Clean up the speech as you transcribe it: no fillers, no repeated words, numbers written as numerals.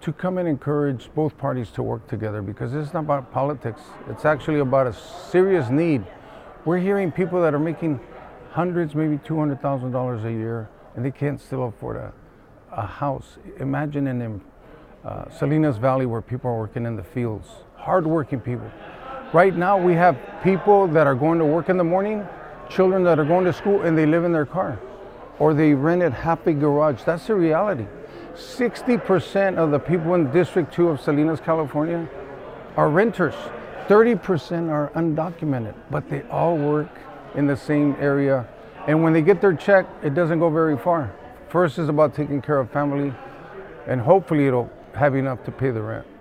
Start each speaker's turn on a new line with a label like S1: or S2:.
S1: to come and encourage both parties to work together, because it's not about politics. It's actually about a serious need. We're hearing people that are making hundreds, maybe $200,000 a year, and they can't still afford a house. Imagine in Salinas Valley, where people are working in the fields, hardworking people. Right now, we have people that are going to work in the morning, children that are going to school, and they live in their car, or they rented half a garage. That's the reality. 60% of the people in District 2 of Salinas, California, are renters. 30% are undocumented, but they all work in the same area. And when they get their check, it doesn't go very far. First is about taking care of family, and hopefully it'll have enough to pay the rent.